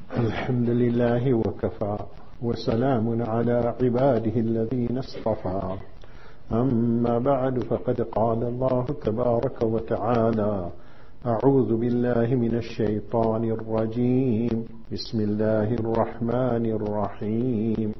الحمد لله وكفى وسلام على عباده الذين اصطفى أما بعد فقد قال الله تبارك وتعالى أعوذ بالله من الشيطان الرجيم بسم الله الرحمن الرحيم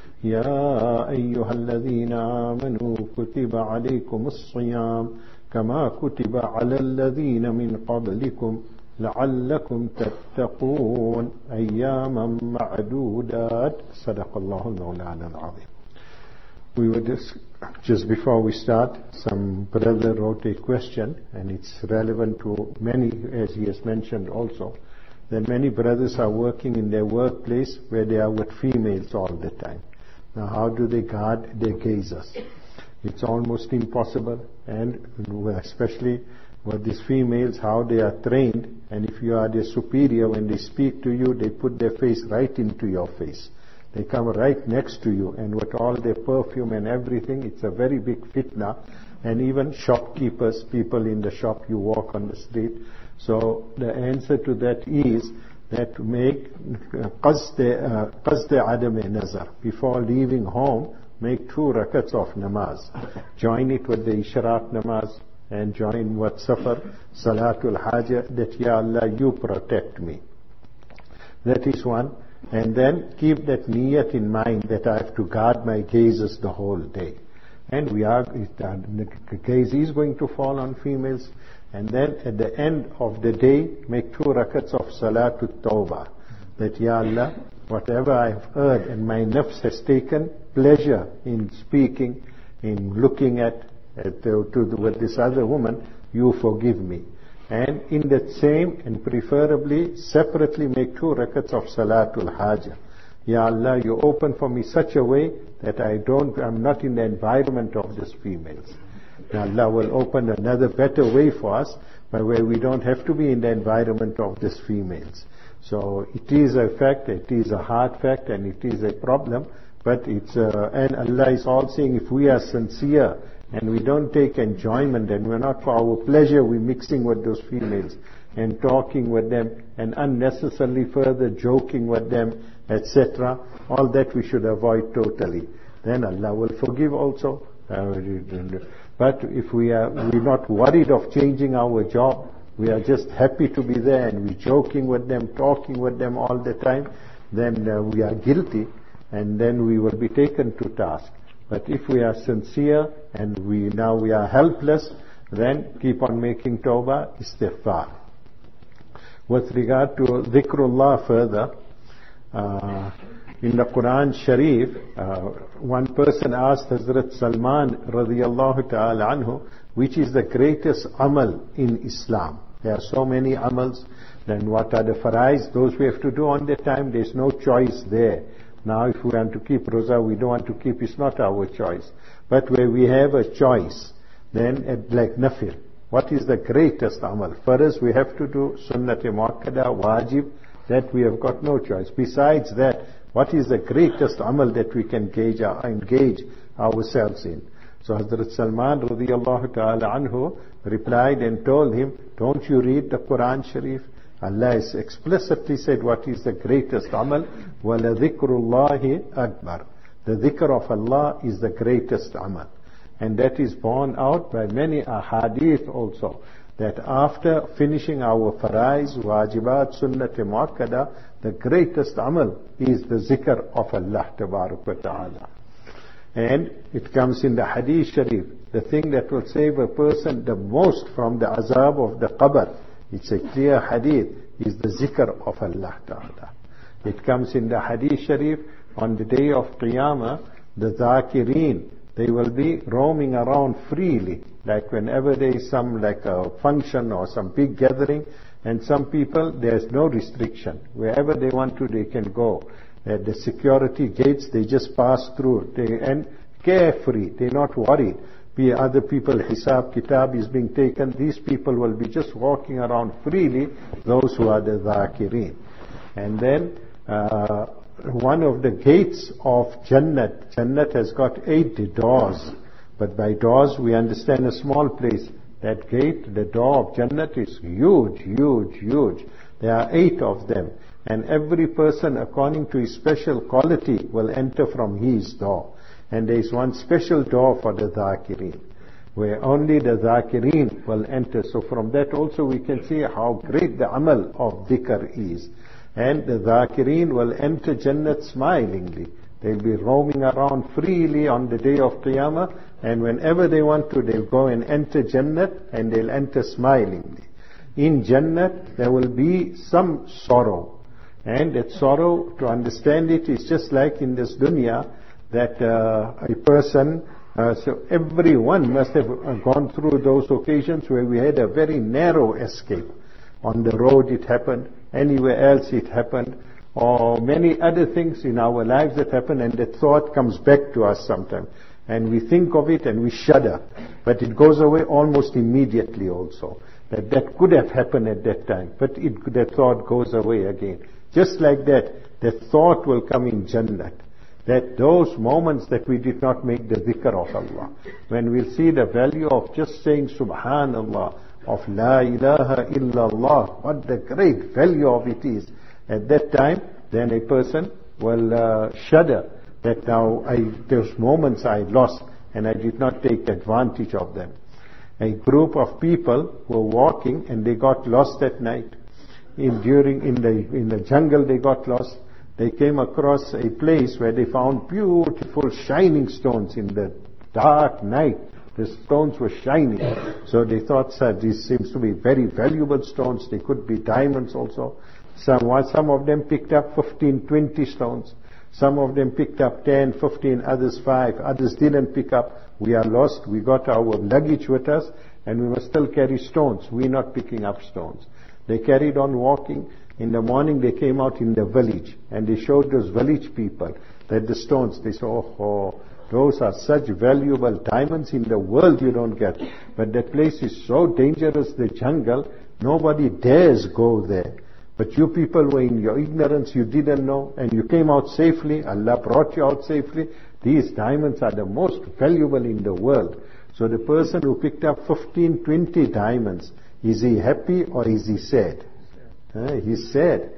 يا أيها الذين آمنوا كتب عليكم الصيام كما كتب على الذين من قبلكم لعلكم تتقون أياما معدودات صدق الله المولانا العظيم. We were just before we start, some brother wrote a question, and it's relevant to many, as he has mentioned also, that many brothers are working in their workplace where they are with females all the time. Now how do they guard their gazes? It's almost impossible, and especially with these females, how they are trained, and if you are their superior, when they speak to you, they put their face right into your face. They come right next to you, and with all their perfume and everything, it's a very big fitna. And even shopkeepers, people in the shop, you walk on the street. So the answer to that is that make qasd adam nazar. Before leaving home, make 2 rakats of namaz. Join it with the ishraq namaz, and join what safar, salatul hajah, that Ya Allah, you protect me. That is one. And then keep that niyat in mind that I have to guard my gazes the whole day. And the gaze is going to fall on females. And then at the end of the day, make 2 rakats of salatul tawbah. That Ya Allah, whatever I have heard and my nafs has taken pleasure in speaking, in looking at with this other woman, you forgive me. And in that same, and preferably separately, make 2 rakats of salatul hajah. Ya Allah, you open for me such a way that I'm not in the environment of these females. Ya Allah will open another better way for us, by where we don't have to be in the environment of these females. So it is a fact, it is a hard fact, and it is a problem, but and Allah is all saying, if we are sincere, and we don't take enjoyment, and we're not for our pleasure, we're mixing with those females and talking with them and unnecessarily further joking with them, etc. All that we should avoid totally. Then Allah will forgive also. But if we're not worried of changing our job, we are just happy to be there and we're joking with them, talking with them all the time, then we are guilty, and then we will be taken to task. But if we are sincere and we are helpless, then keep on making tawbah, istighfar. With regard to dhikrullah further, in the Quran Sharif, one person asked Hazrat Salman radiyallahu ta'ala anhu, which is the greatest amal in Islam? There are so many amals. Then what are the farais? Those we have to do on the time. There's no choice there. Now if we want to keep Roza, we don't want to keep, it's not our choice. But where we have a choice, then like Nafil, what is the greatest amal? First we have to do Sunnat Muakkada, Wajib, that we have got no choice. Besides that, what is the greatest amal that we can engage ourselves in? So Hazrat Salman radiyallahu ta'ala anhu replied and told him, don't you read the Quran Sharif? Allah has explicitly said what is the greatest amal. وَلَذِكْرُ اللَّهِ أَكْبَرُ. The dhikr of Allah is the greatest amal. And that is borne out by many ahadith also, that after finishing our farais, wajibat, sunnat muakkada, the greatest amal is the zikr of Allah tabarak wa ta'ala. And it comes in the hadith sharif, the thing that will save a person the most from the azab of the qabr, it's a clear hadith, is the zikr of Allah ta'ala. It comes in the hadith sharif, on the day of Qiyamah, the zakireen, they will be roaming around freely, like whenever there is some like a function or some big gathering, and some people, there's no restriction. Wherever they want to, they can go. At the security gates, they just pass through, and carefree, they're not worried. Other people, hisab, kitab is being taken, these people will be just walking around freely, those who are the zakireen. And then, one of the gates of Jannat has got 8 doors, but by doors we understand a small place. That gate, the door of Jannat is huge, huge, huge. There are 8 of them, And every person, according to his special quality, will enter from his door. And there is one special door for the dhakirin, where only the dhakirin will enter. So from that also we can see how great the amal of dhikr is. And the dhakirin will enter Jannat smilingly. They'll be roaming around freely on the day of Qiyamah, and whenever they want to, they'll go and enter Jannat, and they'll enter smilingly. In Jannat, there will be some sorrow. And that sorrow, to understand it, is just like in this dunya, that a person, so everyone must have gone through those occasions where we had a very narrow escape. On the road it happened, anywhere else it happened, or many other things in our lives that happen, and that thought comes back to us sometimes. And we think of it and we shudder. But it goes away almost immediately also. That could have happened at that time. But that thought goes away again. Just like that thought will come in Jannat. That those moments that we did not make the dhikr of Allah. When we'll see the value of just saying Subhanallah, of La ilaha illallah, what the great value of it is. At that time, then a person will shudder that now those moments I lost and I did not take advantage of them. A group of people were walking and they got lost at night. In the jungle they got lost. They came across a place where they found beautiful shining stones in the dark night. The stones were shining. So they thought, sir, these seems to be very valuable stones. They could be diamonds also. Some of them picked up 15, 20 stones. Some of them picked up 10, 15, others 5. Others didn't pick up. We are lost. We got our luggage with us and we must still carry stones. We're not picking up stones. They carried on walking. In the morning they came out in the village and they showed those village people that the stones, they said, oh, those are such valuable diamonds in the world you don't get. But that place is so dangerous, the jungle, nobody dares go there. But you people were in your ignorance, you didn't know, and you came out safely, Allah brought you out safely. These diamonds are the most valuable in the world. So the person who picked up 15, 20 diamonds, is he happy or is he sad? He's sad.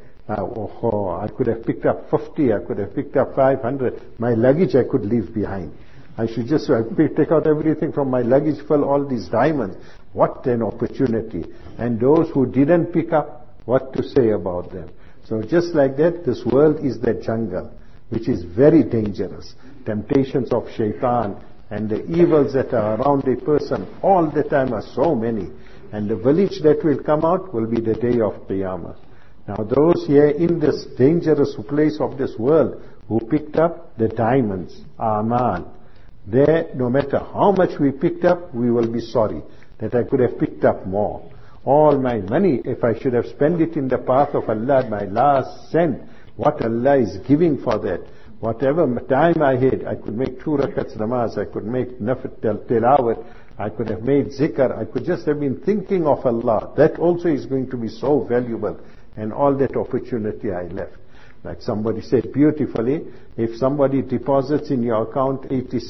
I could have picked up 50, I could have picked up 500. My luggage I could leave behind. I should just take out everything from my luggage, fill all these diamonds. What an opportunity. And those who didn't pick up, what to say about them? So just like that, this world is the jungle, which is very dangerous. Temptations of shaitan and the evils that are around a person all the time are so many. And the village that will come out will be the day of Qiyamah. Now those here in this dangerous place of this world who picked up the diamonds, Amal, there, no matter how much we picked up, we will be sorry that I could have picked up more. All my money, if I should have spent it in the path of Allah, my last cent, what Allah is giving for that. Whatever time I had, I could make 2 rakats namaz, I could make nafil tilawat, I could have made zikr, I could just have been thinking of Allah. That also is going to be so valuable. And all that opportunity I left. Like somebody said beautifully, if somebody deposits in your account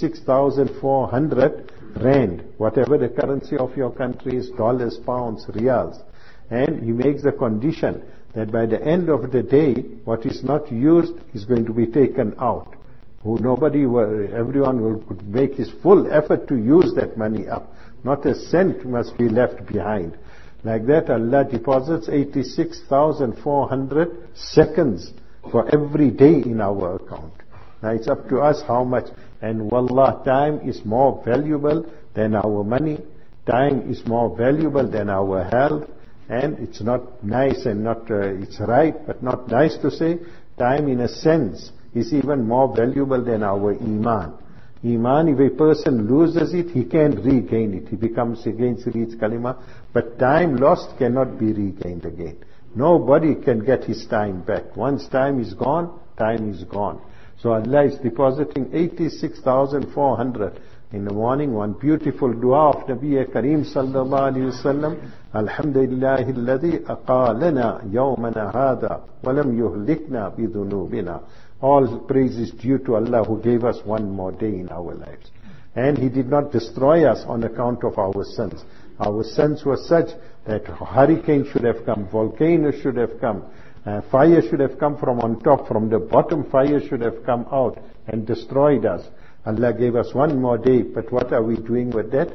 86,400 rand, whatever the currency of your country is, dollars, pounds, riyals, and he makes the condition that by the end of the day, what is not used is going to be taken out. Everyone will make his full effort to use that money up. Not a cent must be left behind. Like that, Allah deposits 86,400 seconds for every day in our account. Now it's up to us how much. And wallah, time is more valuable than our money. Time is more valuable than our health. And it's not nice and it's right, but not nice to say. Time in a sense is even more valuable than our iman. Iman, if a person loses it, he can't regain it. He becomes against reads kalima. But time lost cannot be regained again. Nobody can get his time back. Once time is gone, time is gone. So Allah is depositing 86,400. In the morning, one beautiful dua of Nabi Kareem sallallahu alayhi wa sallam. Alhamdulillahi alladhi aqalana yawmana hada walam yuhlikna bidhunubina. All praise is due to Allah who gave us one more day in our lives. And He did not destroy us on account of our sins. Our sins were such that hurricane should have come, volcanoes should have come, Fire should have come from on top. From the bottom, fire should have come out and destroyed us. Allah gave us one more day, but what are we doing with that?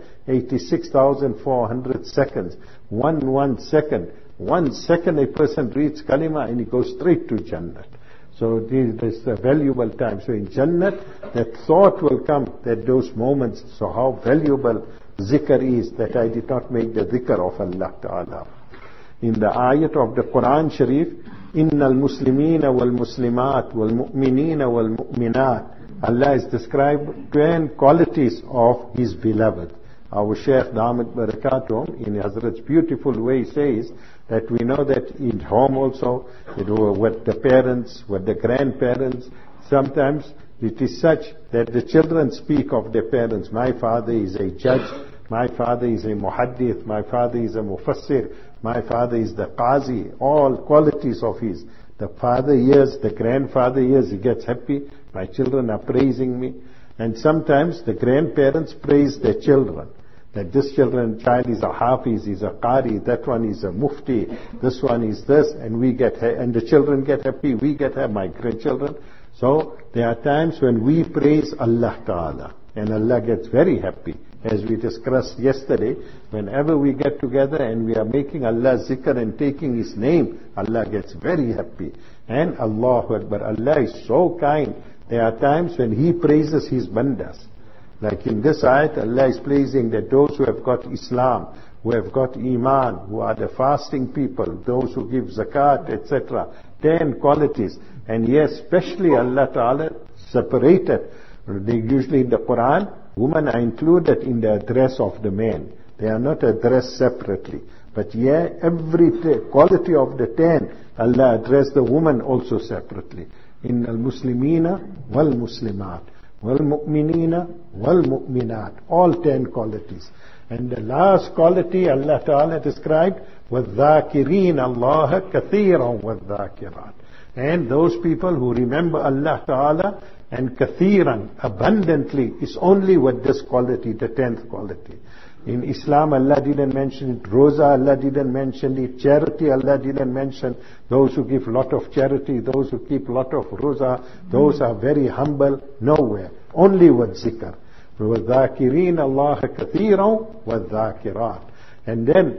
86,400 seconds. One second. 1 second a person reads kalima and he goes straight to Jannah. So this is a valuable time. So in Jannah, that thought will come, that those moments, so how valuable zikr is, that I did not make the zikr of Allah Ta'ala. In the ayat of the Quran Sharif, Inna al-Muslimina wal-Muslimat wal-Mu'minina wal-Mu'minat, Allah has described 10 qualities of His beloved. Our Shaykh Damat Barakatuh, in Hazrat's beautiful way, says that we know that in home also, with the parents, with the grandparents, sometimes it is such that the children speak of their parents. My father is a judge, my father is a muhaddith, my father is a mufassir, my father is the qazi, all qualities of his. The father hears, the grandfather hears, he gets happy. My children are praising me. And sometimes the grandparents praise their children. That this child is a hafiz, is a qari, that one is a mufti, this one is this, and the children get happy, we get happy, my grandchildren. So there are times when we praise Allah Ta'ala, and Allah gets very happy. As we discussed yesterday, whenever we get together and we are making Allah's zikr and taking His name, Allah gets very happy. And Allahu Akbar, Allah is so kind. There are times when He praises His bandas. Like in this ayat, Allah is praising that those who have got Islam, who have got Iman, who are the fasting people, those who give zakat, etc. 10 qualities. And yes, especially Allah Ta'ala separated. They usually in the Quran, women are included in the address of the men. They are not addressed separately. But yeah, every quality of the 10, Allah addressed the woman also separately. In al-Muslimina wal-Muslimat, wal-Mu'minina wal-Mu'minat, all 10 qualities. And the last quality Allah Ta'ala described, وَالذَّاكِرِينَ اللَّهَ كَثِيرًا وَالذَّاكِرَاتِ. And those people who remember Allah Ta'ala and kathiran, abundantly, is only with this quality, the 10th quality. In Islam, Allah didn't mention it. Roza, Allah didn't mention it. Charity, Allah didn't mention. Those who give lot of charity, those who keep lot of roza, those are very humble. Nowhere. Only with zikr. وَالذَّاكِرِينَ اللَّهَ كَثِيرًا وَالذَّاكِرَاتِ. And then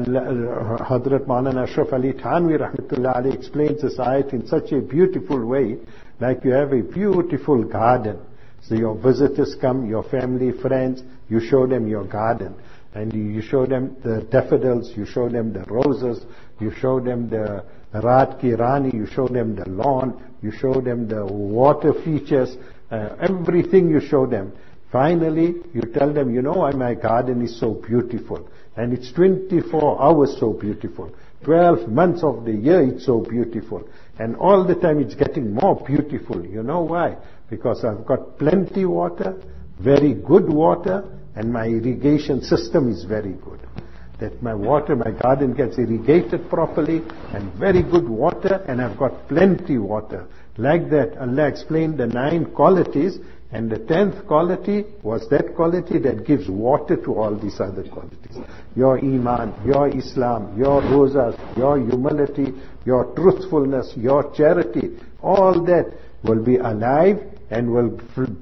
Hadrat Maulana Ashraf Ali Thanwi Rahmatullah Ali explains this ayat in such a beautiful way, like you have a beautiful garden. So your visitors come, your family, friends, you show them your garden. And you show them the daffodils, you show them the roses, you show them the Raat Ki Rani, you show them the lawn, you show them the water features, everything you show them. Finally, you tell them, you know why my garden is so beautiful. And it's 24 hours so beautiful. 12 months of the year it's so beautiful. And all the time it's getting more beautiful. You know why? Because I've got plenty water, very good water, and my irrigation system is very good. That my garden gets irrigated properly, and very good water, and I've got plenty water. Like that, Allah explained the 9 qualities, and the 10th quality was that quality that gives water to all these other qualities. Your Iman, your Islam, your rozas, your humility, your truthfulness, your charity, all that will be alive and will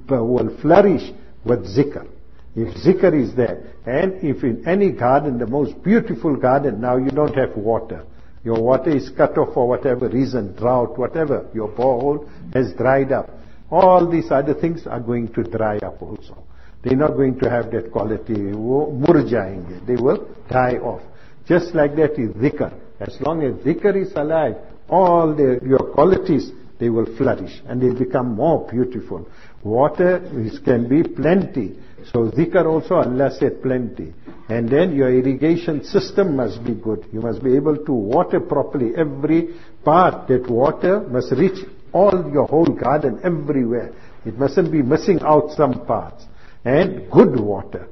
flourish with zikr. If zikr is there, and if in any garden, the most beautiful garden, now you don't have water. Your water is cut off for whatever reason, drought, whatever. Your borehole has dried up. All these other things are going to dry up also. They're not going to have that quality, murjayenge. They will die off. Just like that is dhikr. As long as dhikr is alive, all your qualities, they will flourish and they become more beautiful. Water can be plenty. So dhikr also, Allah said plenty. And then your irrigation system must be good. You must be able to water properly. Every part, that water must reach all your whole garden, everywhere. It mustn't be missing out some parts. And good water.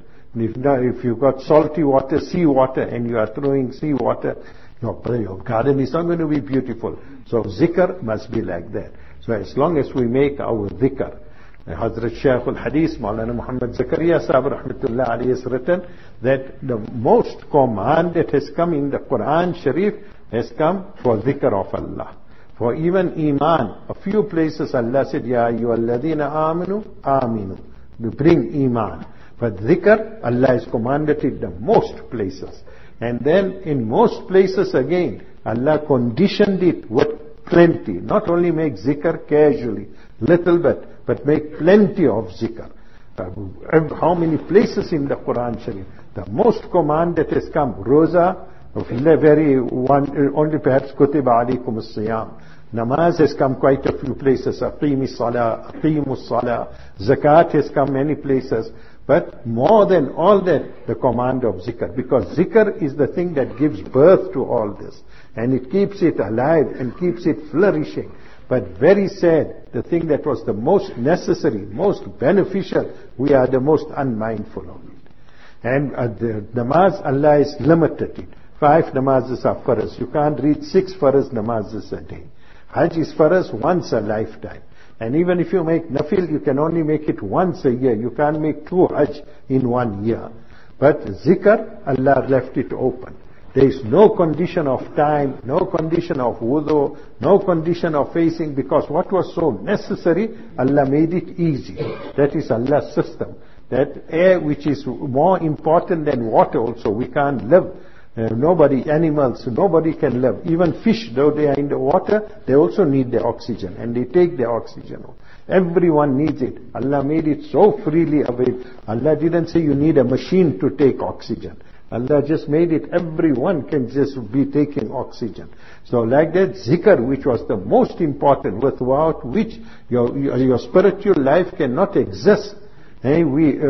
If you've got salty water, sea water, and you are throwing sea water, your garden is not going to be beautiful. So zikr must be like that. So as long as we make our dhikr, Hazrat Shaykh al-Hadith, Maulana Muhammad Zakaria Sahib Rahmatullah Ali has written that the most command that has come in the Quran Sharif has come for dhikr of Allah. For even Iman, a few places Allah said, Ya ayyuhalladhina amanu, aminu. To bring Iman. But Zikr, Allah has commanded it the most places. And then in most places again, Allah conditioned it with plenty. Not only make Zikr casually, little bit, but make plenty of Zikr. How many places in the Quran Sharif? The most command that has come, Roza, only perhaps Kutiba alaykum as-siyam. Namaz has come quite a few places. Aqimus salah. Zakat has come many places. But more than all that, the command of zikr. Because zikr is the thing that gives birth to all this. And it keeps it alive and keeps it flourishing. But very sad, the thing that was the most necessary, most beneficial, we are the most unmindful of it. And the namaz, Allah has limited it. 5 namazes are faraz. You can't read 6 faraz namazes a day. Hajj is faraz once a lifetime. And even if you make nafil, you can only make it once a year. You can't make 2 hajj in 1 year. But zikr, Allah left it open. There is no condition of time, no condition of wudu, no condition of facing, because what was so necessary, Allah made it easy. That is Allah's system. That air which is more important than water also, we can't live. Animals, nobody can live. Even fish, though they are in the water, they also need their oxygen, and they take their oxygen. Everyone needs it. Allah made it so freely available. Allah didn't say you need a machine to take oxygen. Allah just made it, everyone can just be taking oxygen. So like that, zikr, which was the most important, without which your spiritual life cannot exist. Hey,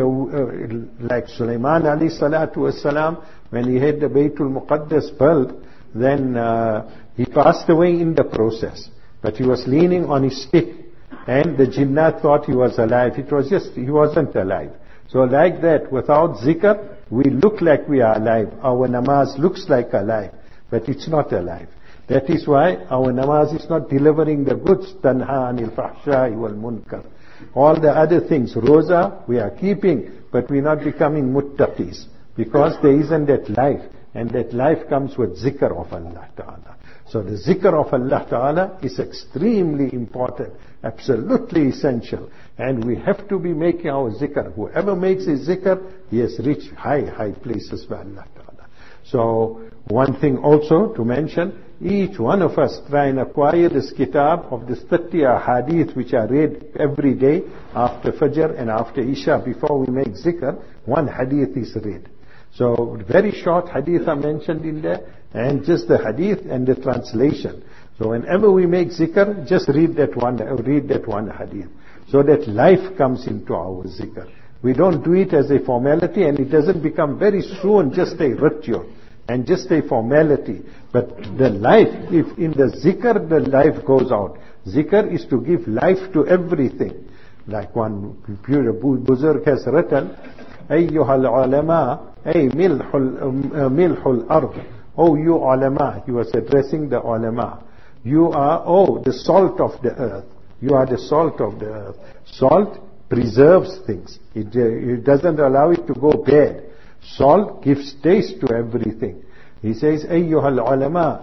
like Sulaiman alayhi salatu wassalam, when he had the Baytul Muqaddas built, then he passed away in the process. But he was leaning on his stick, and the jinnat thought he was alive. It was just, he wasn't alive. So like that, without zikr, we look like we are alive. Our namaz looks like alive, but it's not alive. That is why our namaz is not delivering the goods. Tanha anil fahsha'i wal munkar. All the other things, roza, we are keeping, but we're not becoming muttaqis. Because there isn't that life. And that life comes with zikr of Allah Ta'ala. So the zikr of Allah Ta'ala is extremely important. Absolutely essential. And we have to be making our zikr. Whoever makes his zikr, he has reached high places by Allah Ta'ala. So one thing also to mention, each one of us try and acquire this kitab of this 30 hadith which are read every day after Fajr and after Isha. Before we make zikr, one hadith is read. So very short hadith are mentioned in there, and just the hadith and the translation. So whenever we make zikr, just read that one hadith, so that life comes into our zikr. We don't do it as a formality, and it doesn't become very soon just a ritual and just a formality. But the life, if in the zikr the life goes out. Zikr is to give life to everything. Like one pure Buzurg has written, Ayyuhal ulama, ay milhul ard. Oh, you ulama, he was addressing the ulama. You are, the salt of the earth. You are the salt of the earth. Salt preserves things. It doesn't allow it to go bad. Salt gives taste to everything. He says, Ayyuhal ulama,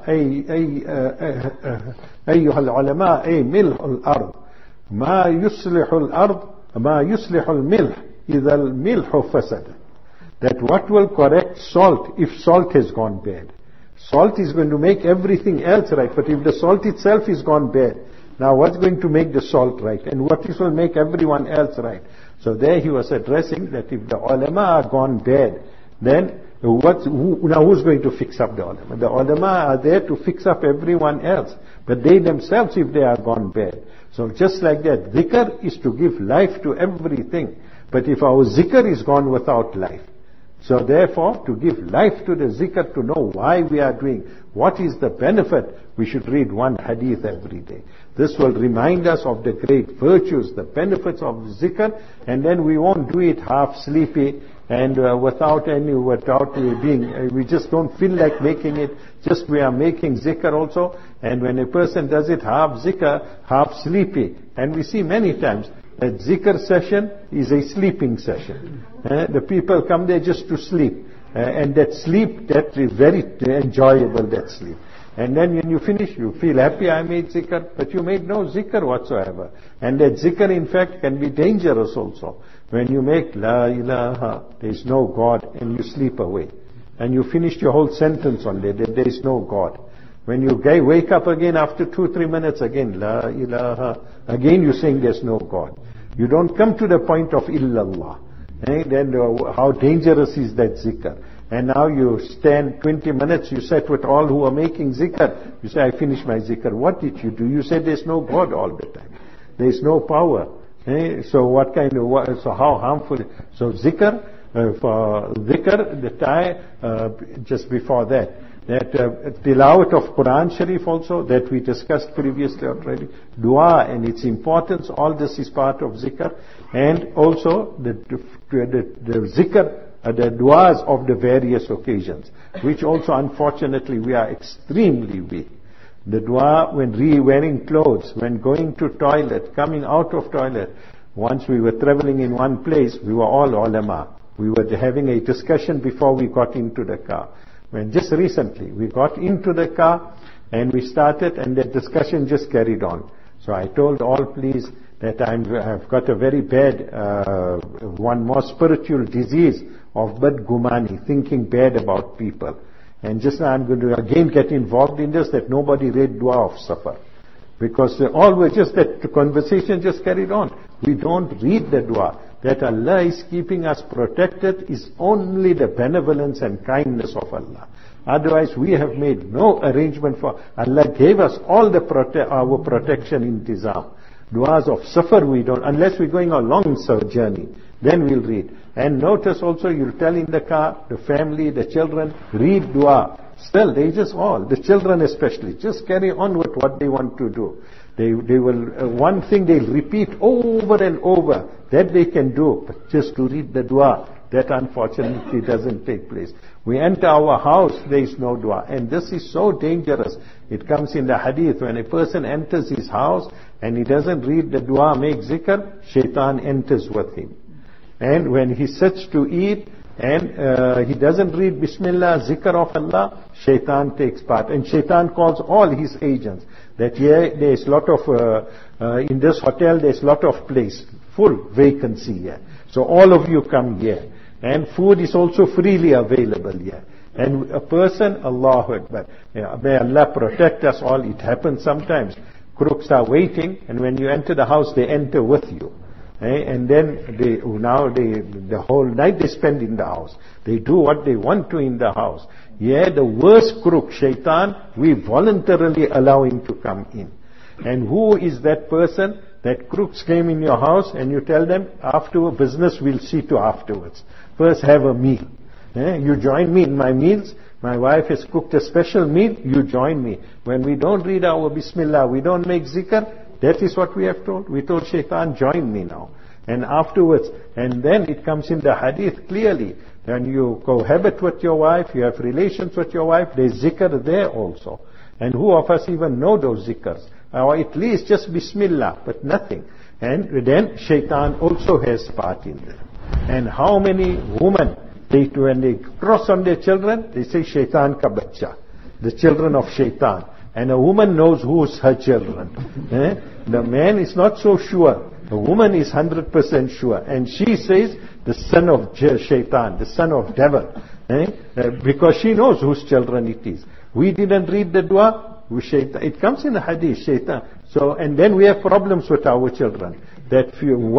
Ayyuhal ulama, ay milhul ard. Ma yuslihul ard, ma yuslihul milh, idhal milhu fasada. That what will correct salt if salt has gone bad? Salt is going to make everything else right, but if the salt itself is gone bad, now what's going to make the salt right? And what will make everyone else right? So there he was addressing that if the ulama are gone bad, then who's going to fix up the ulama? The ulama are there to fix up everyone else, but they themselves, if they are gone bad. So just like that, zikr is to give life to everything. But if our zikr is gone without life, so therefore, to give life to the zikr, to know why we are doing, what is the benefit, we should read one hadith every day. This will remind us of the great virtues, the benefits of zikr, and then we won't do it half sleepy and without being, we just don't feel like making it, just we are making zikr also, and when a person does it half zikr, half sleepy, and we see many times, that zikr session is a sleeping session. The people come there just to sleep. And that sleep, that is very enjoyable, that sleep. And then when you finish, you feel happy, I made zikr, but you made no zikr whatsoever. And that zikr, in fact, can be dangerous also. When you make La ilaha, there is no God, and you sleep away. And you finished your whole sentence on that there is no God. When you wake up again after 2-3 minutes, again, La ilaha, again you're saying there's no God. You don't come to the point of illallah. Then how dangerous is that zikr? And now you stand 20 minutes, you sit with all who are making zikr. You say, I finished my zikr. What did you do? You said there's no God all the time. There's no power. So what kind of, so how harmful? So zikr, for zikr, just before that tilawat of Quran Sharif also, that we discussed previously already, dua and its importance, all this is part of zikr, and also the zikr, the duas of the various occasions, which also unfortunately we are extremely weak. The dua when wearing clothes, when going to toilet, coming out of toilet. Once we were traveling in one place, we were all ulama. We were having a discussion before we got into the car. When just recently we got into the car and we started, and the discussion just carried on. So I told all, please, that I've got a very bad, one more spiritual disease of badgumani, thinking bad about people. And just now I'm going to again get involved in this, that nobody read dua of safar. Because all were just that the conversation just carried on. We don't read the dua. That Allah is keeping us protected is only the benevolence and kindness of Allah. Otherwise we have made no arrangement for, Allah gave us all the our protection intizam. Duas of safar we don't, unless we're going a long journey, then we'll read. And notice also, you'll tell in the car, the family, the children, read dua. Still, they just all, the children especially, just carry on with what they want to do. They will, one thing they'll repeat over and over, that they can do, but just to read the dua, that unfortunately doesn't take place. We enter our house, there is no dua. And this is so dangerous. It comes in the hadith, when a person enters his house and he doesn't read the dua, make zikr, shaitan enters with him. And when he sits to eat and he doesn't read Bismillah, zikr of Allah, shaitan takes part. And shaitan calls all his agents. That here there's lot of, in this hotel there's lot of place, full vacancy here. So all of you come here. And food is also freely available here. And a person, Allahu Akbar, may Allah protect us all. It happens sometimes. Crooks are waiting, and when you enter the house, they enter with you. And then the whole night they spend in the house. They do what they want to in the house. Yeah, the worst crook, shaitan, we voluntarily allow him to come in. And who is that person? That crooks came in your house and you tell them, after business we'll see to afterwards. First have a meal. You join me in my meals. My wife has cooked a special meal, you join me. When we don't read our Bismillah, we don't make zikr, that is what we have told. We told shaitan, join me now. And afterwards, and then it comes in the hadith clearly, when you cohabit with your wife, you have relations with your wife, there's zikr there also. And who of us even know those zikrs? Or at least just Bismillah, but nothing. And then shaitan also has part in there. And how many women, when they cross on their children, they say shaitan ka bachcha, the children of shaitan. And a woman knows who's her children. The man is not so sure. The woman is 100% sure. And she says, the son of shaitan, the son of devil. Because she knows whose children it is. We didn't read the dua. It comes in the hadith, shaitan. So, and then we have problems with our children. Those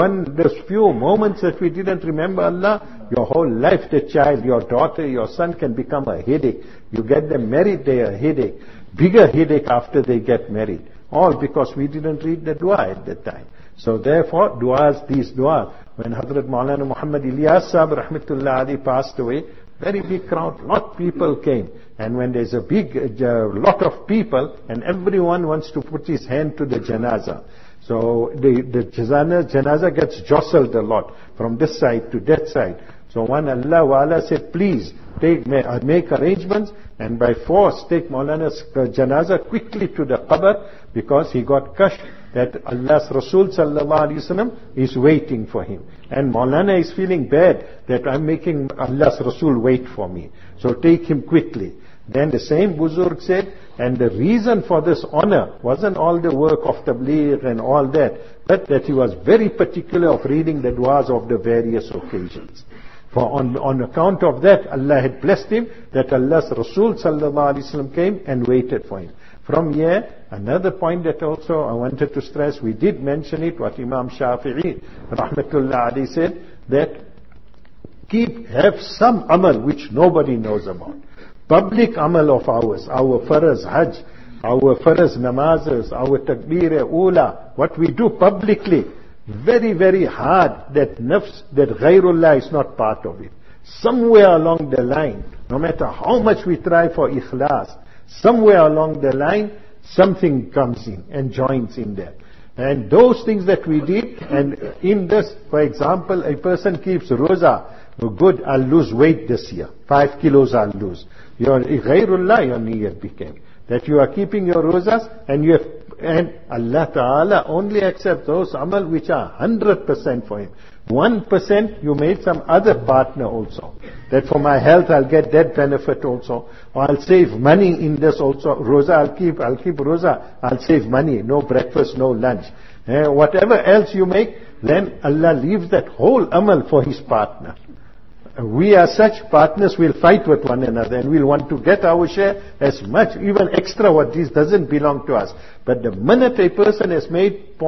few moments that we didn't remember Allah, your whole life, the child, your daughter, your son can become a headache. You get them married, they are a headache. Bigger headache after they get married. All because we didn't read the dua at that time. So therefore, these duas, when Hazrat Maulana Muhammad Ilyas Sahib Rahmatullah Ali passed away, very big crowd, lot of people came. And when there's a big lot of people, and everyone wants to put his hand to the janazah. So the janazah gets jostled a lot, from this side to that side. So one Allah Wa'ala said, please make arrangements, and by force take Maulana's janazah quickly to the qabr, because he got kashf that Allah's Rasul Sallallahu Alaihi Wasallam is waiting for him. And Maulana is feeling bad that I'm making Allah's Rasul wait for me. So take him quickly. Then the same Buzurg said, and the reason for this honor wasn't all the work of tabligh and all that, but that he was very particular of reading the du'as of the various occasions. For on account of that, Allah had blessed him, that Allah's Rasul sallallahu alaihi wasallam came and waited for him. From here, another point that also I wanted to stress, we did mention it, what Imam Shafi'i rahmatullah alayhi said, that have some amal which nobody knows about. Public amal of ours, our faraz hajj, our faraz namazes, our takbir ula, what we do publicly, very, very hard that ghairullah is not part of it. Somewhere along the line, no matter how much we try for ikhlas, somewhere along the line, something comes in and joins in there. And those things that we did, and in this, for example, a person keeps roza, good, I'll lose weight this year, 5 kilos I'll lose. Your ghairullah, your niyyat became that you are keeping your rozas, and Allah Ta'ala only accepts those amal which are 100% for Him. 1% you made some other partner also. That for my health I'll get that benefit also. Or I'll save money in this also. Roza I'll keep roza, I'll save money. No breakfast, no lunch. Whatever else you make, then Allah leaves that whole amal for His partner. We are such partners, we'll fight with one another and we'll want to get our share as much, even extra what this doesn't belong to us. But the minute a person has made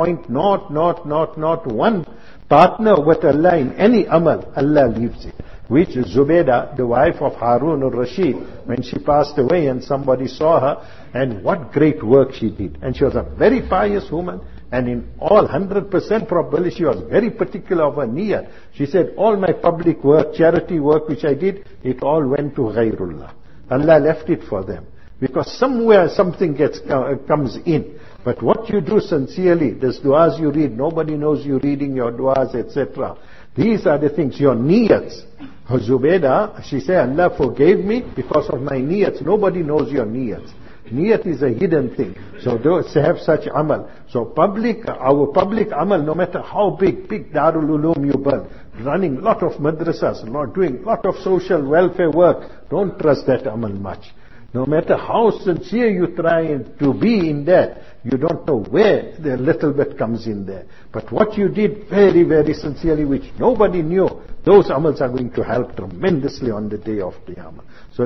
not one partner with Allah in any amal, Allah leaves it. Which Zubaydah, the wife of Harun al-Rashid, when she passed away and somebody saw her, and what great work she did. And she was a very pious woman. And in all 100% probability, she was very particular of her niyyah. She said, all my public work, charity work which I did, it all went to ghairullah. Allah left it for them. Because somewhere something comes in. But what you do sincerely, these du'as you read, nobody knows you reading your du'as, etc. These are the things, your niyyats. Zubaydah, she said, Allah forgave me because of my niyyats. Nobody knows your niyyats. Niyat is a hidden thing. So those have such amal. So our public amal, no matter how big Darul Uloom you build, running lot of madrasas, doing lot of social welfare work, don't trust that amal much. No matter how sincere you try to be in that, you don't know where the little bit comes in there. But what you did very, very sincerely, which nobody knew, those amals are going to help tremendously on the day of Qiyamah. So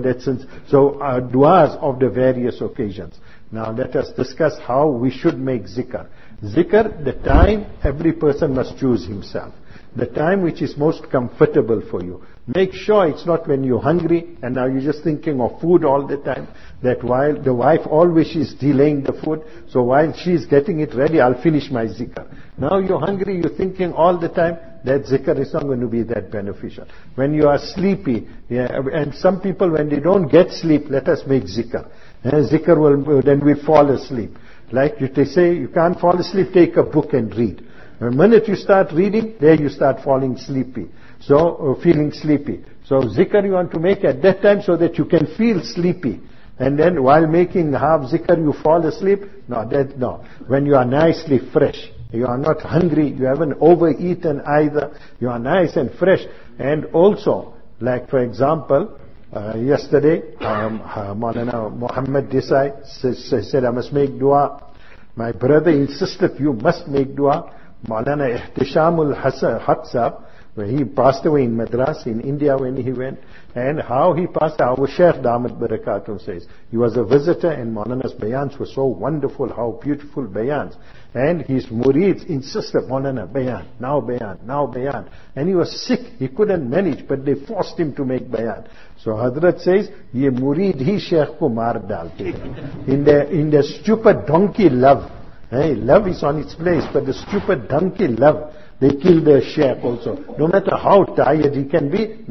du'as of the various occasions. Now let us discuss how we should make zikr. Zikr, the time every person must choose himself. The time which is most comfortable for you. Make sure it's not when you're hungry and now you're just thinking of food all the time. That while the wife always is delaying the food, so while she's getting it ready, I'll finish my zikr. Now you're hungry, you're thinking all the time, that zikr is not going to be that beneficial. When you are sleepy, and some people when they don't get sleep, let us make zikr. Then we fall asleep. Like they say, you can't fall asleep, take a book and read. The minute you start reading, there you start falling sleepy. Feeling sleepy. So zikr you want to make at that time so that you can feel sleepy. And then while making half zikr you fall asleep. No. When you are nicely fresh, you are not hungry, you haven't overeaten either, you are nice and fresh. And also, like for example, yesterday, Maulana Muhammad Desai said I must make dua. My brother insisted you must make dua. Maulana Ihtishamul Hatsab, where he passed away in Madras, in India when he went, and how he passed, our Shaykh Damat Barakatum says, he was a visitor and Maulana's bayans were so wonderful, how beautiful bayans. And his murids insisted, Maulana, bayan, now bayan, now bayan. And he was sick, he couldn't manage, but they forced him to make bayan. So Hazrat says, ye murid hi Shaykh ko maar dalte hai. In the stupid donkey love, love is on its place, but the stupid donkey love, they kill the Shaykh also. No matter how tired he can be,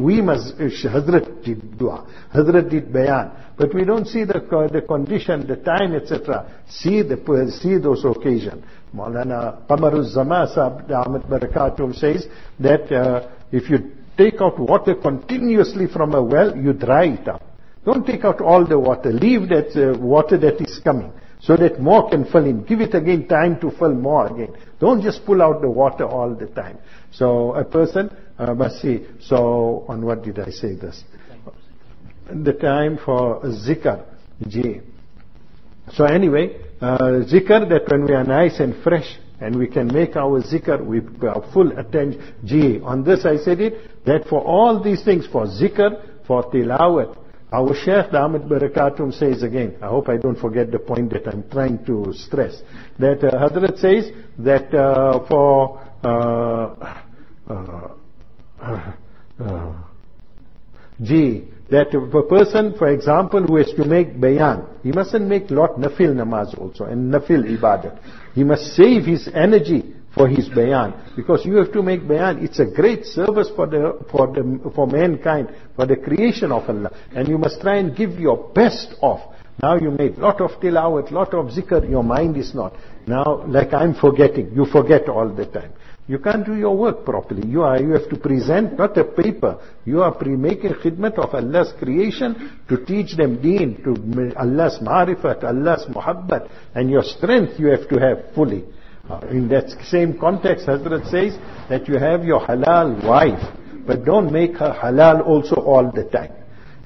Hazrat did dua, Hazrat did bayan. But we don't see the condition, the time, etc. See those occasions. Maulana Qamaruz Zama Sahib Damat Barakatum says that if you take out water continuously from a well, you dry it up. Don't take out all the water. Leave that water that is coming, so that more can fill in. Give it again time to fill more again. Don't just pull out the water all the time. So a person must see. So on what did I say this? the time for zikr, Ji. So anyway, zikr, that when we are nice and fresh and we can make our zikr, we are full attention. Ji, on this I said it, that for all these things, for zikr, for tilawat, our Shaykh Damat Barakatum says again, I hope I don't forget the point that I'm trying to stress, that Hazrat says that that if a person, for example, who has to make bayan, he mustn't make lot nafil namaz also and nafil ibadat. He must save his energy for his bayan, because you have to make bayan. It's a great service for mankind, for the creation of Allah, and you must try and give your best off. Now you made lot of tilawat, lot of zikr, your mind is not. Now, like I'm forgetting, you forget all the time. You can't do your work properly. You have to present not a paper. You are making khidmat of Allah's creation to teach them deen, to Allah's ma'rifat, Allah's muhabbat, and your strength you have to have fully. In that same context, Hazrat says that you have your halal wife, but don't make her halal also all the time.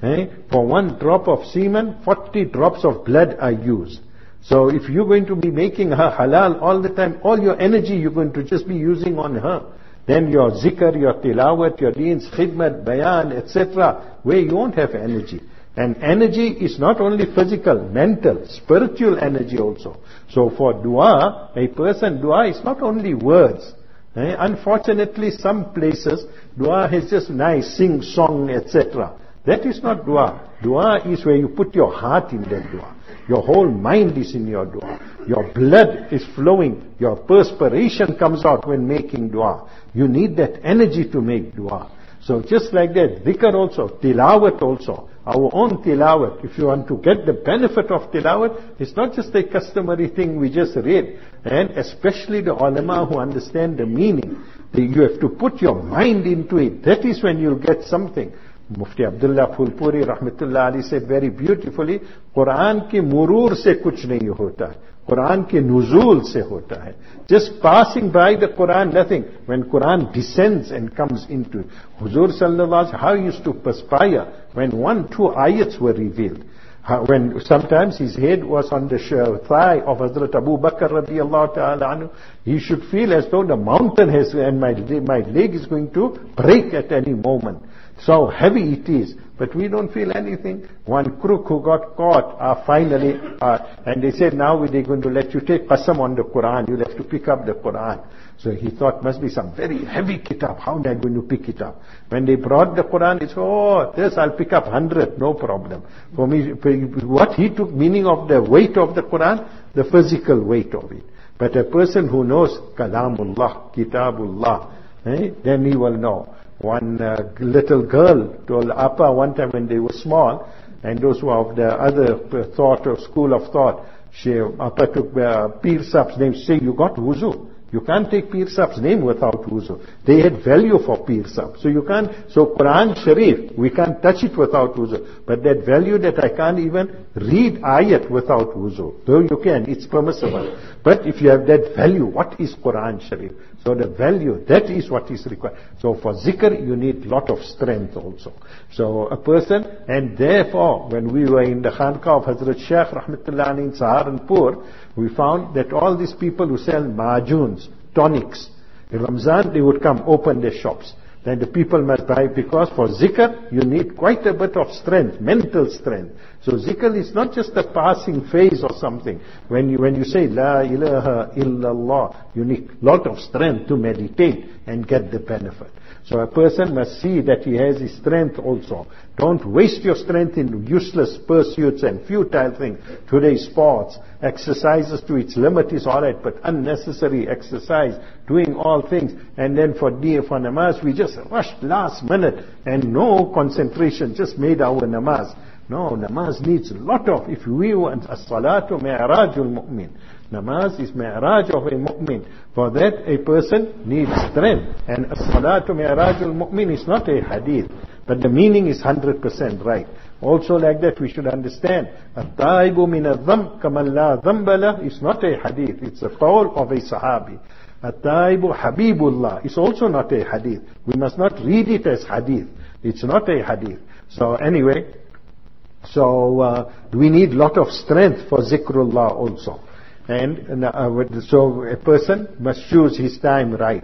For one drop of semen, 40 drops of blood are used. So if you're going to be making her halal all the time, all your energy you're going to just be using on her. Then your zikr, your tilawat, your deens, khidmat, bayan, etc., where you won't have energy. And energy is not only physical, mental, spiritual energy also. So for dua, a person, dua is not only words. Unfortunately, some places, dua is just nice, sing, song, etc. That is not dua. Dua is where you put your heart in that dua. Your whole mind is in your dua. Your blood is flowing. Your perspiration comes out when making dua. You need that energy to make dua. So just like that, dhikr also, tilawat also, our own tilawat. If you want to get the benefit of tilawat, it's not just a customary thing we just read. And especially the ulama who understand the meaning, you have to put your mind into it. That is when you'll get something. Mufti Abdullah Phulpuri Rahmatullah Ali said very beautifully, Quran ki murur se kuch nahi hota hai. Quran ki nuzul se hota hai. Just passing by the Quran, nothing. When Quran descends and comes into it. Huzur Sallallahu Alaihi Wasallam, how he used to perspire when 1-2 ayats were revealed. When sometimes his head was on the thigh of Hazrat Abu Bakr radiallahu ta'ala anhu, he should feel as though the mountain has, and my leg is going to break at any moment. So heavy it is, but we don't feel anything. One crook who got caught finally, and they said, now they're going to let you take qasam on the Quran, you'll have to pick up the Quran. So he thought, must be some very heavy kitab, how am I going to pick it up? When they brought the Quran, he said, oh, this I'll pick up 100, no problem. For me, what he took meaning of the weight of the Quran, the physical weight of it. But a person who knows Kalamullah, Kitabullah, then he will know. One little girl told Appa one time when they were small, and those who are of the other thought or school of thought, Appa took Pir Sahib's name, say, you got wuzu. You can't take Pir Sahib's name without wuzu. They had value for Pir Sahib. So you can't, so Quran Sharif, we can't touch it without wuzu. But that value that I can't even read ayat without wuzu. Though you can, it's permissible. But if you have that value, what is Quran Sharif? So the value, that is what is required. So for zikr, you need lot of strength also. So a person, and therefore, when we were in the Khanqa of Hazrat Shaykh Rahmatullah in Saharanpur, we found that all these people who sell majuns, tonics, in Ramzan they would come open their shops. Then the people must buy, because for zikr you need quite a bit of strength, mental strength. So zikr is not just a passing phase or something. When you say La ilaha illallah, you need lot of strength to meditate and get the benefit. So a person must see that he has his strength also. Don't waste your strength in useless pursuits and futile things. Today sports, exercises to its limit is alright, but unnecessary exercise, doing all things. And then for namaz, we just rushed last minute and no concentration, just made our namaz. No, namaz needs a lot of, if we want, as-salatu mi'rajul mu'min. Namaz is mi'raj of a mu'min. For that, a person needs strength. And as-salatu mi'rajul mu'min is not a hadith. But the meaning is 100% right. Also like that, we should understand, at-taibu min al-dhamb kaman la dhamba lah is not a hadith. It's a qawl of a sahabi. At-taibu habibullah is also not a hadith. We must not read it as hadith. It's not a hadith. So anyway, So we need lot of strength for zikrullah also. And so a person must choose his time right.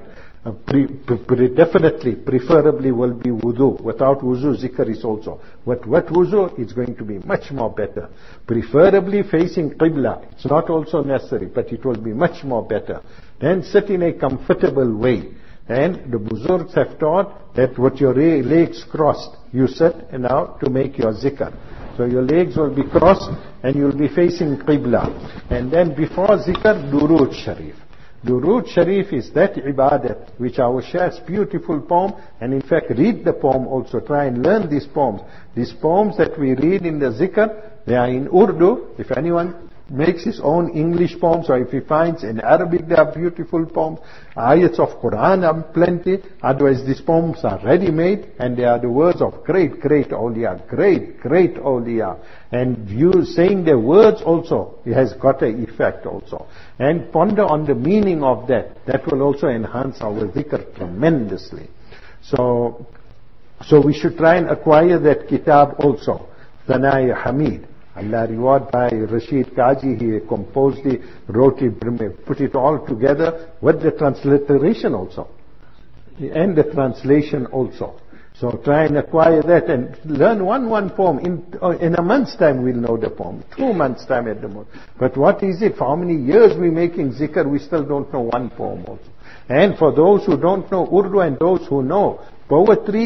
Definitely, preferably will be wudu. Without wudu, zikr is also. What wudu is going to be much more better. Preferably facing qibla. It's not also necessary, but it will be much more better. Then sit in a comfortable way. And the Buzurgs have taught that with your legs crossed, you sit and now to make your zikr. So your legs will be crossed and you'll be facing qibla. And then before zikr, Durood Sharif. Durood Sharif is that ibadat which our Shaykh's beautiful poem, and in fact read the poem also, try and learn these poems. These poems that we read in the zikr, they are in Urdu. If anyone makes his own English poems, or if he finds in Arabic they are beautiful poems, ayats of Quran are plenty, otherwise these poems are ready-made, and they are the words of great awliya, great awliya. And you saying the words also, it has got an effect also. And ponder on the meaning of that. That will also enhance our dhikr tremendously. So we should try and acquire that kitab also. Thanai Hamid. Allah reward by Rashid Kaji. He composed it, wrote it, put it all together with the transliteration also. And the translation also. So try and acquire that and learn one poem. In a month's time we'll know the poem. 2 months' time at the most. But what is it? For how many years we're making zikr, we still don't know one poem also. And for those who don't know Urdu and those who know, poetry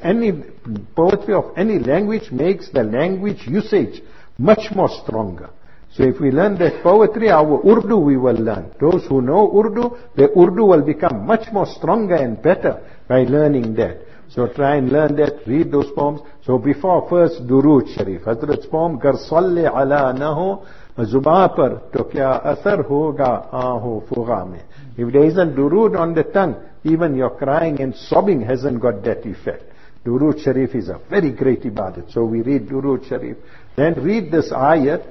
of any language makes the language usage much more stronger. So if we learn that poetry, our Urdu we will learn. Those who know Urdu, the Urdu will become much more stronger and better by learning that. So try and learn that, read those poems. So before first Durood Sharif, Hazrat's poem, Gar salli ala naho zuba par to kya asar hoga aaho fuga mein. If there isn't Durood on the tongue, even your crying and sobbing hasn't got that effect. Durood Sharif is a very great ibadat. So we read Durood Sharif. Then read this ayat,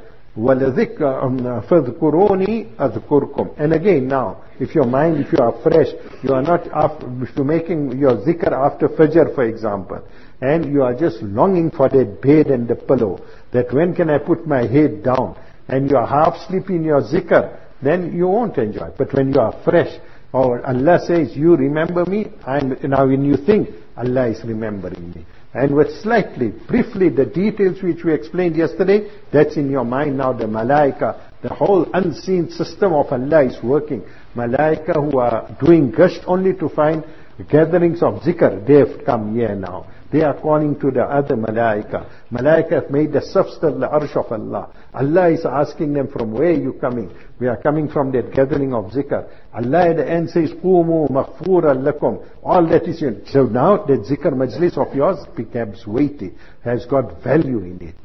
فَذْكُرُونِي أَذْكُرْكُمْ. And again now, if you are fresh, you are not if you're making your zikr after Fajr, for example, and you are just longing for that bed and the pillow, that when can I put my head down, and you are half asleep in your zikr, then you won't enjoy. But when you are fresh, or Allah says, you remember me, and now when you think, Allah is remembering me. And with briefly, the details which we explained yesterday, that's in your mind now. The malaika, the whole unseen system of Allah is working. Malaika who are doing gasht only to find gatherings of zikr, they have come here now. They are calling to the other malaika. Malaika have made the safs to the arsh of Allah. Allah is asking them, from where are you coming? We are coming from that gathering of zikr. Allah at the end says, Qumu maghfuran lakum. All that is in. So now that zikr majlis of yours becomes weighty, has got value in it.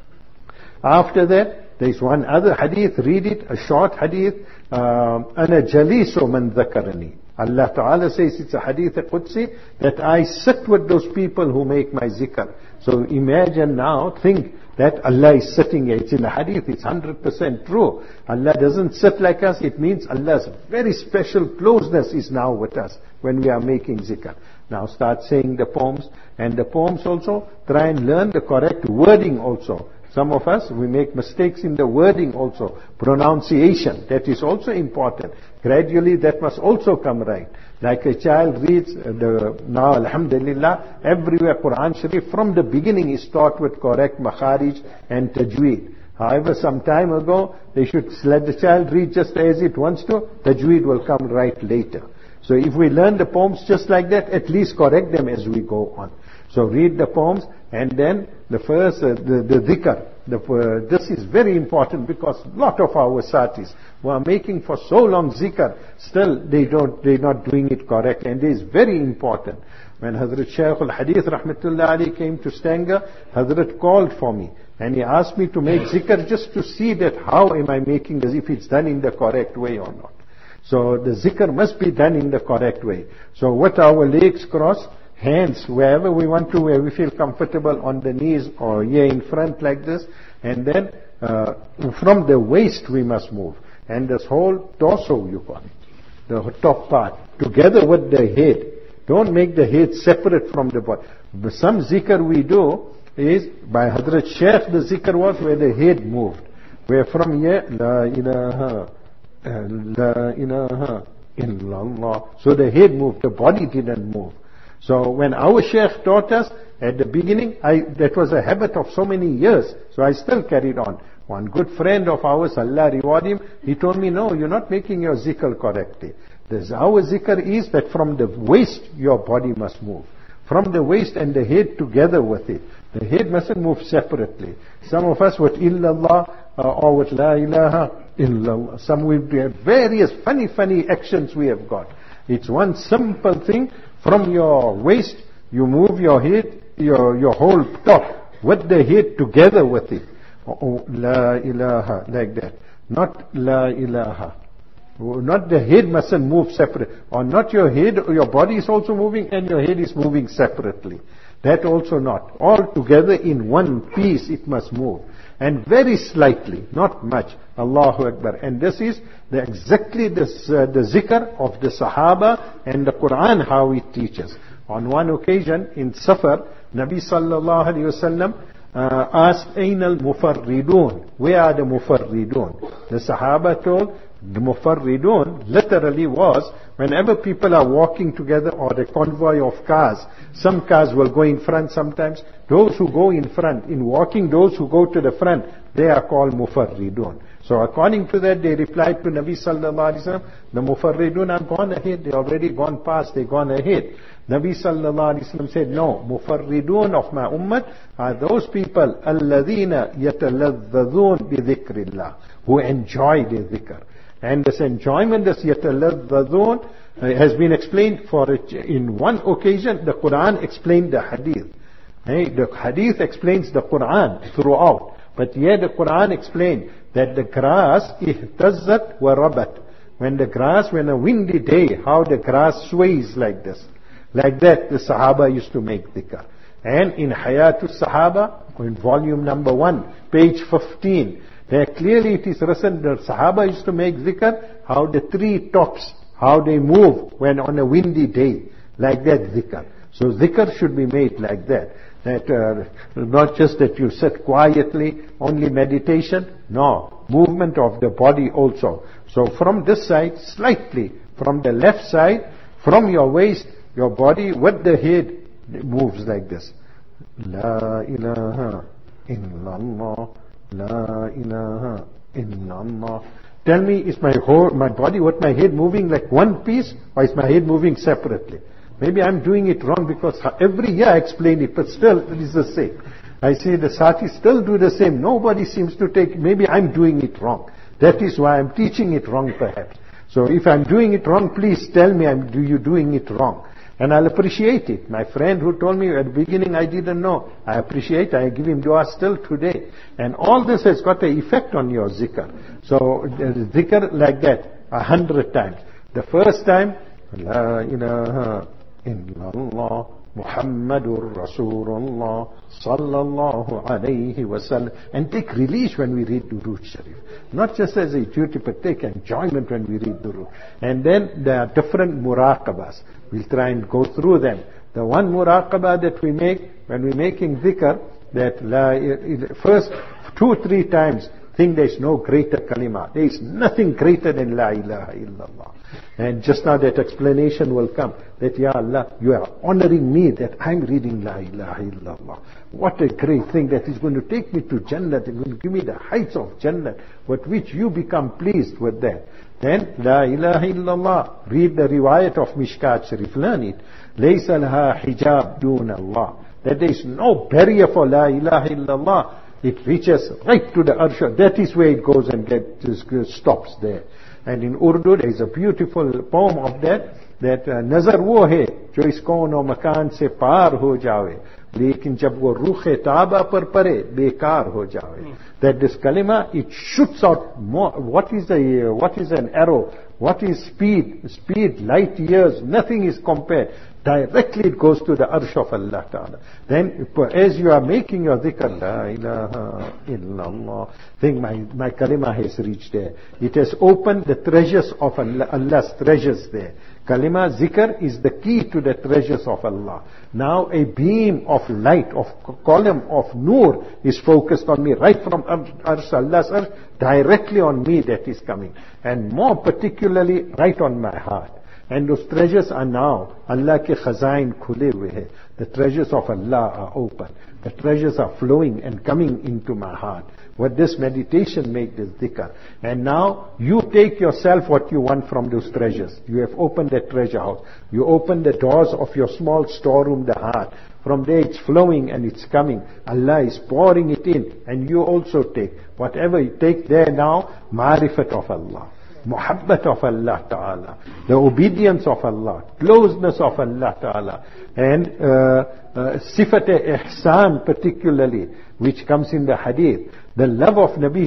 After that, there is one other hadith, read it, a short hadith. Ana jalisu man dhakarani. Allah Ta'ala says, it's a hadith Qudsi, that I sit with those people who make my zikr. So imagine now, think that Allah is sitting here. It's in the hadith, it's 100% true. Allah doesn't sit like us, it means Allah's very special closeness is now with us when we are making zikr. Now start saying the poems, and the poems also, try and learn the correct wording also. Some of us, we make mistakes in the wording also. Pronunciation, that is also important. Gradually that must also come right. Like a child reads, now alhamdulillah, everywhere Quran Sharif from the beginning is taught with correct makharij and tajweed. However, some time ago, they should let the child read just as it wants to, tajweed will come right later. So if we learn the poems just like that, at least correct them as we go on. So read the poems, and then the first, the dhikr. This is very important, because a lot of our satis who are making for so long zikr, still they're not doing it correct, and it is very important. When Hazrat Shaykh al-Hadith Rahmatullah Ali came to Stanger, Hazrat called for me, and he asked me to make zikr just to see that how am I making as if it's done in the correct way or not. So the zikr must be done in the correct way. So with our legs crossed, hands wherever we want to, where we feel comfortable, on the knees or here in front like this, and then from the waist we must move, and this whole torso, you call it, the top part, together with the head. Don't make the head separate from the body. Some zikr we do, is by Hazrat Shaykh, the zikr was where the head moved. Where from here, La ilaha illallah. So the head moved, the body didn't move. So when our Shaykh taught us, at the beginning, that was a habit of so many years, so I still carried on. One good friend of ours, Allah reward him, he told me, no, you're not making your zikr correctly. Our zikr is that from the waist, your body must move. From the waist and the head together with it. The head mustn't move separately. Some of us with illallah or with la ilaha illallah. Some with various funny actions we have got. It's one simple thing. From your waist, you move your head, your whole top with the head together with it. La ilaha, like that. Not la ilaha. Not the head mustn't move separate. Or not your head, your body is also moving and your head is moving separately. That also not. All together in one piece it must move. And very slightly, not much. Allahu Akbar. And this is exactly the zikr of the Sahaba and the Quran, how it teaches. On one occasion in Safar, Nabi sallallahu alayhi wasallam asked, Ain al-Mufarridun? Where are the Mufarridun? The Sahaba told, the Mufarridun literally was, whenever people are walking together or a convoy of cars, some cars will go in front sometimes. Those who go in front, in walking, those who go to the front, they are called Mufarridun. So according to that, they replied to Nabi sallallahu alaihi wasallam, the Mufarridun are gone ahead, they already gone past, they gone ahead. Nabi sallallahu alaihi wasallam said, no, Mufarridun of my ummah are those people, alladhina yatalazzadhun bi dhikrillah, who enjoy the dhikr. And this enjoyment, this yatalazzadhun, has been explained for it. In one occasion, the Quran explained the hadith. The hadith explains the Quran throughout. But here the Quran explained that the grass, ihtazzat wa rabat. When a windy day, how the grass sways like this. Like that, the Sahaba used to make dhikr. And in Hayatul Sahaba, in volume number 1, page 15, there clearly it is written that Sahaba used to make dhikr, how the tree tops, how they move when on a windy day. Like that dhikr. So dhikr should be made like that. That not just that you sit quietly, only meditation. No, movement of the body also. So from this side, slightly, from the left side, from your waist, your body with the head moves like this. La ilaha illallah. La ilaha illallah. Tell me, is my body with my head moving like one piece, or is my head moving separately? Maybe I'm doing it wrong, because every year I explain it, but still it is the same. I say the Sathis still do the same. Nobody seems to take, maybe I'm doing it wrong. That is why I'm teaching it wrong perhaps. So if I'm doing it wrong, please tell me you're doing it wrong. And I'll appreciate it. My friend who told me at the beginning I didn't know, I appreciate, I give him dua still today. And all this has got an effect on your zikr. So zikr like that, 100 times. The first time, La ilaha illallah Muhammadur Rasulullah sallallahu alayhi wasallam. And take relief when we read Durood Sharif. Not just as a duty, but take enjoyment when we read Durood. And then there are different muraqabas. We'll try and go through them. The one muraqabah that we make when we're making dhikr, that first 2-3 times think there's no greater kalima. There is nothing greater than La ilaha illallah. And just now that explanation will come, that Ya Allah, you are honoring me that I'm reading La ilaha illallah. What a great thing that is going to take me to Jannah, and going to give me the heights of Jannah, with which you become pleased with that. Then La ilaha illallah, read the riwayat of Mishkat Sharif, learn it. Laysa laha hijab dun Allah. That there is no barrier for La ilaha illallah. It reaches right to the Arsha. That is where it goes and stops there. And in Urdu there is a beautiful poem of that nazar wo hai jo is kaun o makan se par ho jaave, lekin jab wo rukh taaba par pare bekar ho jaave. That this kalima, it shoots out more. What is an arrow? What is speed? Speed, light years, nothing is compared. Directly it goes to the arsh of Allah Ta'ala. Then as you are making your dhikr, La ilaha illallah, think my kalima has reached there. It has opened the treasures of Allah, Allah's treasures there. Kalima, zikr is the key to the treasures of Allah. Now a beam of light, of column of nur is focused on me, right from Arsh, Allah's Arsh, directly on me that is coming. And more particularly, right on my heart. And those treasures are now, Allah ke khazain khule hue hai. The treasures of Allah are open. The treasures are flowing and coming into my heart. What this meditation make this dhikr. And now you take yourself what you want from those treasures. You have opened that treasure house. You open the doors of your small storeroom, the heart. From there it's flowing and it's coming. Allah is pouring it in. And you also take. Whatever you take there now, ma'rifat of Allah. Muhabbat of Allah Ta'ala, the obedience of Allah, closeness of Allah Ta'ala, and sifat-e-ihsan particularly, which comes in the hadith, the love of Nabi,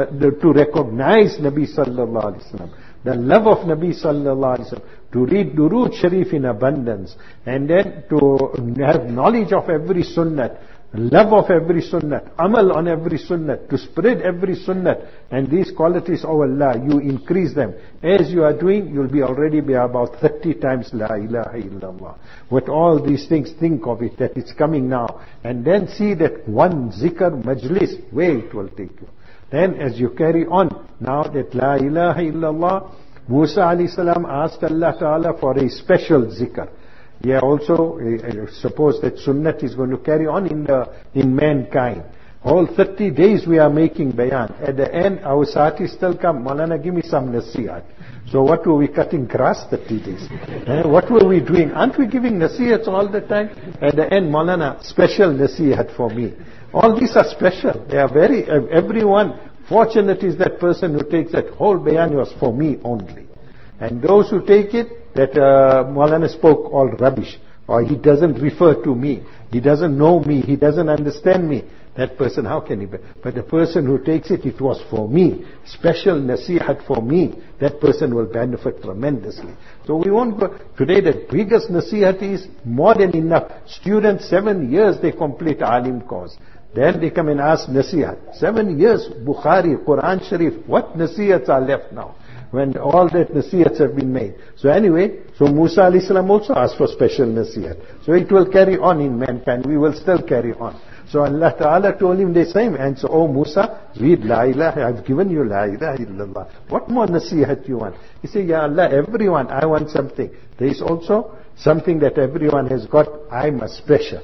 to recognize Nabi Sallallahu Alaihi Wasallam, the love of Nabi Sallallahu Alaihi Wasallam, to read Durood Sharif in abundance, and then to have knowledge of every sunnat, love of every sunnat, amal on every sunnat, to spread every sunnat, and these qualities of Allah, you increase them. As you are doing, you'll be already be about 30 times La ilaha illallah. With all these things, think of it, that it's coming now. And then see that one zikr majlis, where it will take you. Then as you carry on, now that La ilaha illallah, Musa alayhi salam asked Allah Ta'ala for a special zikr. Yeah, also, suppose that sunnat is going to carry on in mankind. All 30 days we are making bayan. At the end, our satis still come, Maulana, give me some nasihat. So what were we cutting grass 30 days? What were we doing? Aren't we giving nasihats all the time? At the end, Maulana, special nasihat for me. All these are special. They are very, everyone, fortunate is that person who takes that whole bayan was for me only. And those who take it, that Maulana spoke all rubbish, or he doesn't refer to me, he doesn't know me, he doesn't understand me, that person, how can he be? But the person who takes it, it was for me, special nasihat for me, that person will benefit tremendously. So we won't go, today the biggest nasihat is more than enough. Students, 7 years they complete alim course. Then they come and ask nasihat. 7 years, Bukhari, Quran Sharif, what nasihats are left now? When all that nasihats have been made. So anyway, so Musa alayhi salam also asked for special nasihat. So it will carry on in mankind. We will still carry on. So Allah Ta'ala told him the same. And so, oh Musa, read La ilaha, I've given you La ilaha illallah. What more nasihat you want? He said, Ya Allah, everyone, I want something. There is also something that everyone has got, I must special.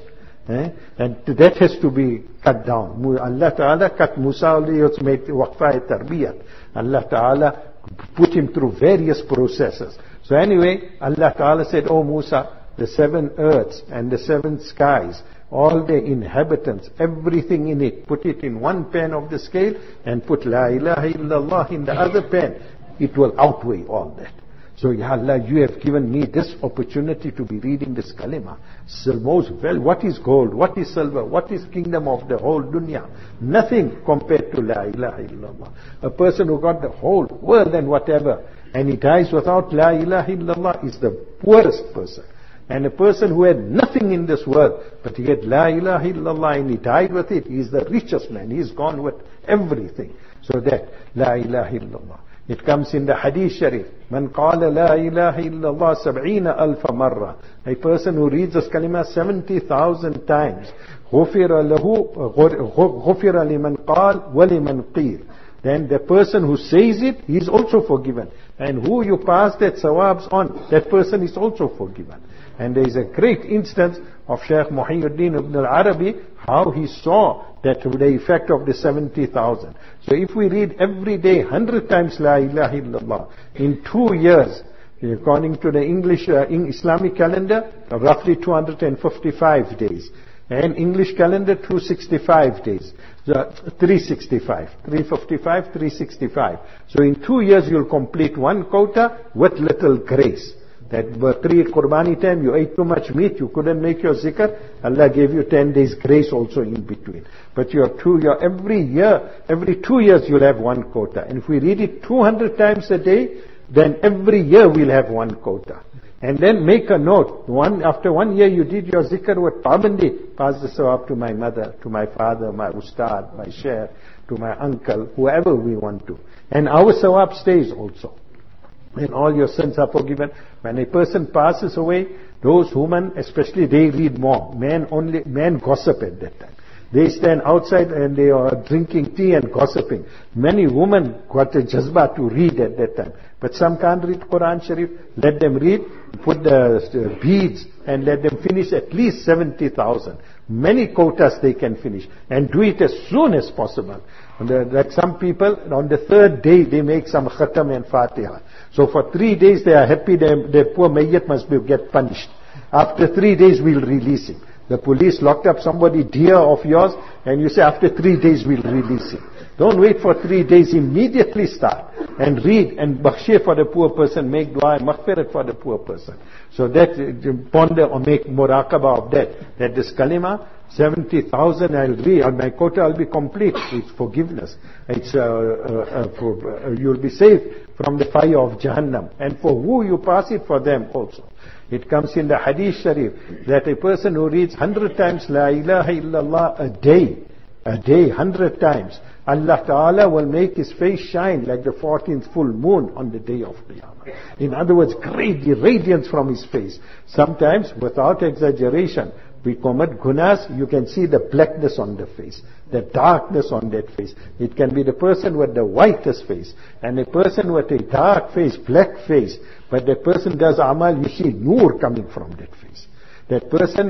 And that has to be cut down. Allah Ta'ala cut Musa alayhi made waqfa tarbiyat. Allah Ta'ala put him through various processes. So anyway, Allah Ta'ala said, oh Musa, the 7 earths and the 7 skies, all the inhabitants, everything in it, put it in one pen of the scale and put La ilaha illallah in the other pen. It will outweigh all that. So, Ya Allah, you have given me this opportunity to be reading this kalima. So most well, what is gold? What is silver? What is kingdom of the whole dunya? Nothing compared to La ilaha illallah. A person who got the whole world and whatever, and he dies without La ilaha illallah is the poorest person. And a person who had nothing in this world, but he had La ilaha illallah and he died with it, he is the richest man. He is gone with everything. So that La ilaha illallah. It comes in the Hadith Sharif. Man qala la ilaha illallah 70,000 marra. A person who reads this kalima 70,000 times. غُفِرَ لِمَنْ قَالَ وَلِمَنْ قِيلَ. Then the person who says it, he is also forgiven. And who you pass that sawabs on, that person is also forgiven. And there is a great instance of Shaykh Muhyiddin ibn al-Arabi, how he saw that the effect of the 70,000. So if we read every day 100 times La ilaha illallah, in 2 years, according to the English Islamic calendar, roughly 255 days. And English calendar, 265 days. 365. 355, 365. So in 2 years you'll complete one quota with little grace. That were 3 Qurbani time, you ate too much meat, you couldn't make your zikr, Allah gave you 10 days grace also in between. But every 2 years you'll have one quota. And if we read it 200 times a day, then every year we'll have one quota. And then make a note. After 1 year you did your zikr with pabandi, pass the sawab to my mother, to my father, my ustad, my sheikh, to my uncle, whoever we want to. And our sawab stays also. And all your sins are forgiven. When a person passes away, those women, especially, they read more. Men gossip at that time. They stand outside and they are drinking tea and gossiping. Many women got a jazba to read at that time. But some can't read Quran Sharif. Let them read, put the beads and let them finish at least 70,000. Many quotas they can finish. And do it as soon as possible. Like some people, on the third day they make some khatam and fatiha. So for 3 days they are happy their poor mayyat must get punished. After 3 days we'll release him. The police locked up somebody dear of yours and you say after 3 days we'll release him. Don't wait for 3 days, immediately start and read and bakhshir for the poor person, make dua and maghfirat for the poor person. So that ponder or make muraqabah of that this kalima, 70,000 I'll read, on my quota I'll be complete. It's forgiveness. It's you'll be saved from the fire of Jahannam. And for who you pass it, for them also. It comes in the Hadith Sharif that a person who reads 100 times La ilaha illallah a day, 100 times, Allah Ta'ala will make his face shine like the 14th full moon on the day of Qiyamah. In other words, great radiance from his face. Sometimes, without exaggeration, we commit gunas, you can see the blackness on the face, the darkness on that face. It can be the person with the whitest face, and a person with a dark face, black face, but the person does amal, you see noor coming from that face. That person,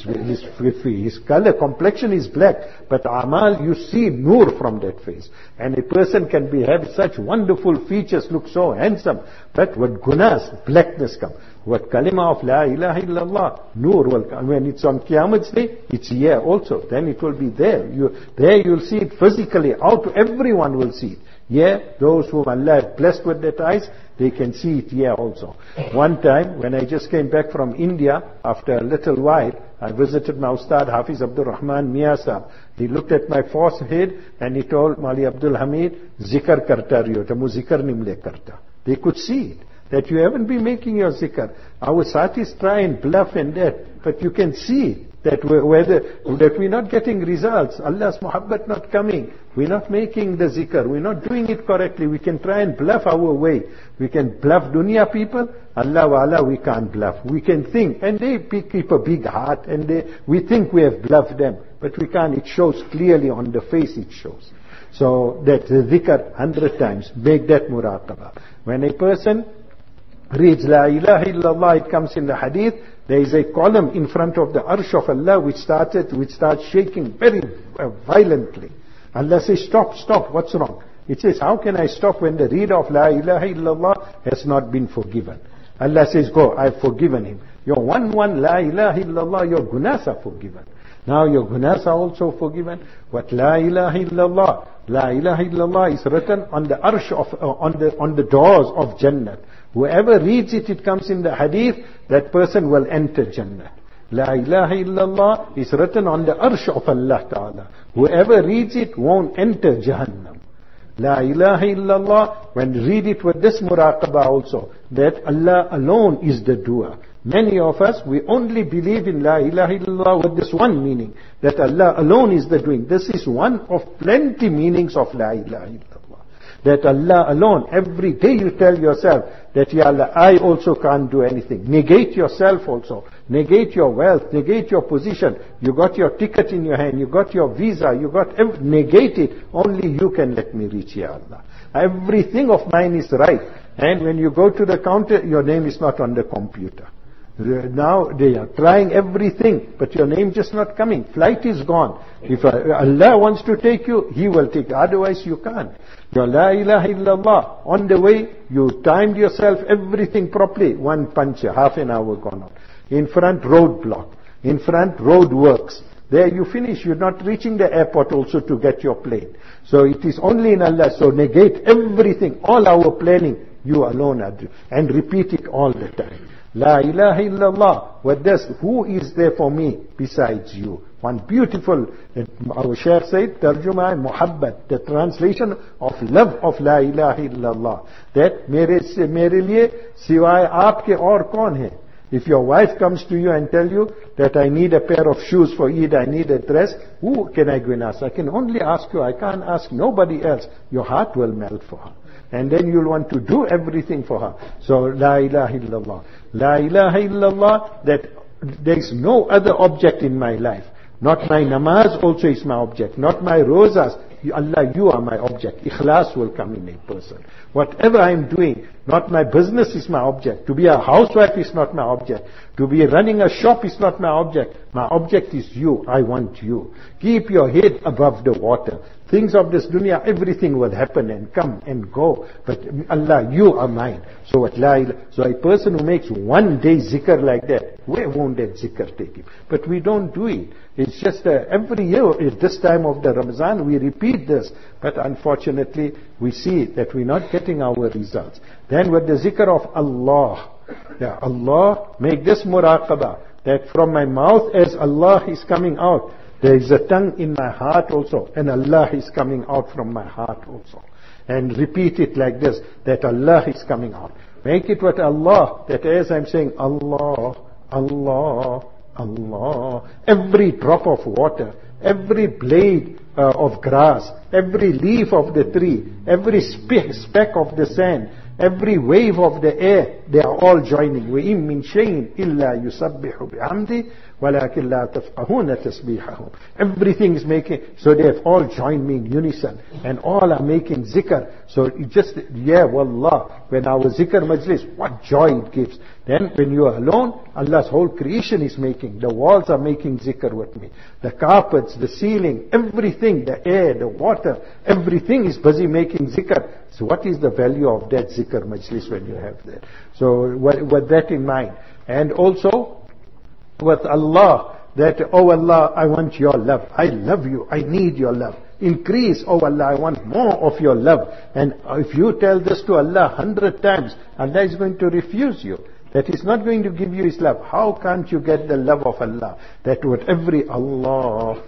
his color, complexion is black, but amal, you see noor from that face. And a person can have such wonderful features, look so handsome, but with gunas, blackness come. With kalima of La ilaha illallah, noor will come. When it's on Qiyamah's day, it's here also. Then it will be there. You'll see it physically. Everyone will see it. Yeah, those whom Allah has blessed with that eyes, they can see it here also. One time, when I just came back from India, after a little while, I visited my Ustad Hafiz Abdul Rahman Mia Sahab. He looked at my forehead and he told Mali Abdul Hamid, zikr karta riyo, tamu zikr nimle karta. They could see it, that you haven't been making your zikr. Our satis try and bluff and that, but you can see it. That we're not getting results. Allah's muhabbat not coming. We're not making the zikr. We're not doing it correctly. We can try and bluff our way. We can bluff dunya people. Allah wa Allah, we can't bluff. We can think. And they keep a big heart. And we think we have bluffed them. But we can't. It shows clearly on the face, it shows. So that zikr 100 times. Make that muraqabah. When a person reads La ilaha illallah, it comes in the hadith, there is a column in front of the arsh of Allah which starts shaking very violently. Allah says, stop, what's wrong? It says, how can I stop when the reader of La ilaha illallah has not been forgiven? Allah says, go, I've forgiven him. Your one La ilaha illallah, your gunas are forgiven. Now your gunas are also forgiven. But La ilaha illallah is written on the arsh on the doors of Jannah. Whoever reads it, it comes in the hadith, that person will enter Jannah. La ilaha illallah is written on the arsh of Allah Ta'ala. Whoever reads it won't enter Jahannam. La ilaha illallah, when read it with this muraqabah also, that Allah alone is the doer. Many of us, we only believe in La ilaha illallah with this one meaning, that Allah alone is the doing. This is one of plenty meanings of La ilaha illallah. That Allah alone, every day you tell yourself that, Ya Allah, I also can't do anything. Negate yourself also. Negate your wealth, negate your position. You got your ticket in your hand, you got your visa, negate it. Only you can let me reach, Ya Allah. Everything of mine is right. And when you go to the counter, your name is not on the computer. Now they are trying everything, but your name just not coming. Flight is gone. If Allah wants to take you, He will take you. Otherwise you can't. Your La ilaha illallah, on the way, you timed yourself, everything properly. One puncture, half an hour gone on. In front, road block. In front, road works. There you finish. You're not reaching the airport also to get your plane. So it is only in Allah. So negate everything. All our planning, you alone are doing. And repeat it all the time. La ilaha illallah. What does? Who is there for me besides you? One beautiful, our Shaykh said, Tarjuma Muhabbat, the translation of love of La ilaha illallah. That mere liye siwaye aapke aur kaun hai? If your wife comes to you and tell you that I need a pair of shoes for Eid, I need a dress, who can I go and ask? I can only ask you. I can't ask nobody else. Your heart will melt for her. And then you'll want to do everything for her. So, La ilaha illallah. La ilaha illallah, that there is no other object in my life. Not my namaz also is my object. Not my rosas. Allah, you are my object. Ikhlas will come in a person. Whatever I am doing, not my business is my object. To be a housewife is not my object. To be running a shop is not my object. My object is you. I want you. Keep your head above the water. Things of this dunya, everything will happen and come and go. But Allah, you are mine. So a person who makes one day zikr like that, where won't that zikr take him? But we don't do it. It's just every year at this time of the Ramazan we repeat this. But unfortunately we see that we're not getting our results. Then with the zikr of Allah, yeah, Allah, make this muraqabah, that from my mouth as Allah is coming out, there is a tongue in my heart also, and Allah is coming out from my heart also. And repeat it like this, that Allah is coming out. Make it with Allah, that as I'm saying Allah, Allah, Allah, every drop of water, every blade of grass, every leaf of the tree, every speck of the sand, every wave of the air, they are all joining. وَإِن مِّن شَيْءٍ إِلَّا يُسَبِّحُ بِحَمْدِهِ وَلَكِنْ لَا تَفْقَهُونَ تَسْبِيحَهُمْ. Everything is making, so they have all joined me in unison, and all are making zikr. So it just, yeah, wallah, when our zikr majlis, what joy it gives. Then when you are alone, Allah's whole creation is making. The walls are making zikr with me. The carpets, the ceiling, everything, the air, the water, everything is busy making zikr. So what is the value of that zikr majlis when you have that? So with that in mind. And also, with Allah, that, oh Allah, I want your love. I love you. I need your love. Increase, oh Allah, I want more of your love. And if you tell this to Allah 100 times, Allah is going to refuse you. That He's not going to give you His love. How can't you get the love of Allah? That with every Allah,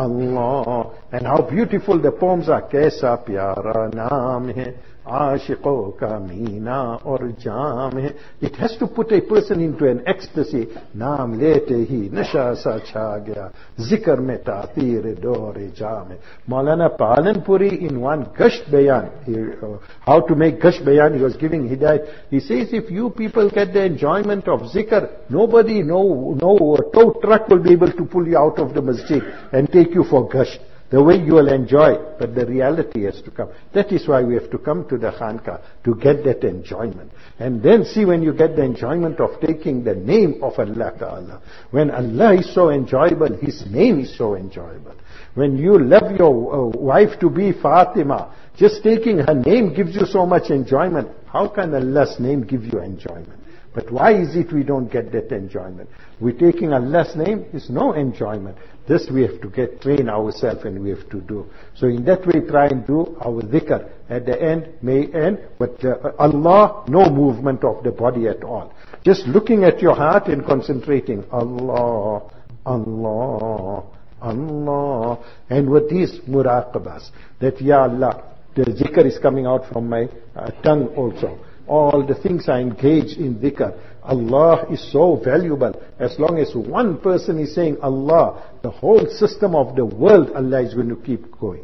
Allah, and how beautiful the poems are. Kaisa pyara naam hai, aashiqon ka meena aur jaam hai. It has to put a person into an ecstasy. Naam lete hi nasha sa chha gaya, zikr mein ta'tir dore jaam hai. Maulana Palanpuri in one Gasht Bayan, how to make Gasht Bayan, he was giving hidayat. He says, if you people get the enjoyment of zikr, nobody, no tow truck will be able to pull you out of the masjid and take you for Gasht. The way you will enjoy, but the reality has to come. That is why we have to come to the Khanqah, to get that enjoyment. And then see, when you get the enjoyment of taking the name of Allah Ta'ala. When Allah is so enjoyable, His name is so enjoyable. When you love your wife to be Fatima, just taking her name gives you so much enjoyment. How can Allah's name give you enjoyment? But why is it we don't get that enjoyment? We're taking Allah's name, is no enjoyment. This we have to train ourselves, and we have to do. So in that way, try and do our dhikr. At the end, may end, but Allah, no movement of the body at all. Just looking at your heart and concentrating. Allah, Allah, Allah. And with these muraqabas, that Ya Allah, the dhikr is coming out from my tongue also. All the things I engage in dhikr. Allah is so valuable. As long as one person is saying Allah, the whole system of the world, Allah is going to keep going.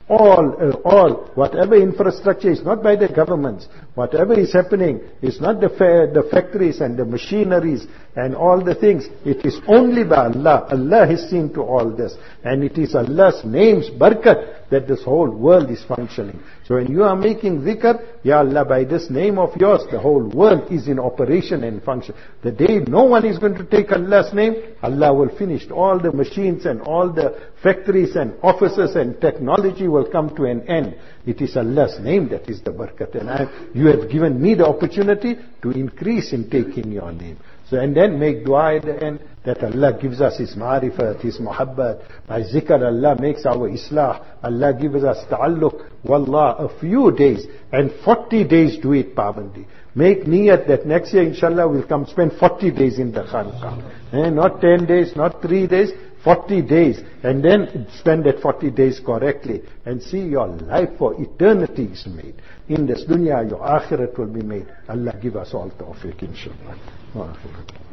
All, whatever infrastructure is not by the governments. Whatever is happening is not the factories and the machineries and all the things. It is only by Allah. Allah has seen to all this. And it is Allah's name's barakat that this whole world is functioning. So when you are making dhikr, Ya Allah, by this name of yours, the whole world is in operation and function. The day no one is going to take Allah's name, Allah will finish. All the machines and all the factories and offices and technology will come to an end. It is Allah's name that is the barakat. And you have given me the opportunity to increase in taking your name. So, and then make dua at the end, that Allah gives us His ma'rifat, His muhabbat. By zikr, Allah makes our islah. Allah gives us ta'alluq. Wallah, a few days, and 40 days do it pabandi. Make niyat that next year, inshallah, we'll come spend 40 days in the Khanqah. Not 10 days, not 3 days, 40 days. And then spend that 40 days correctly. And see your life for eternity is made. In this dunya, your akhirat will be made. Allah give us all tawfiq, inshallah.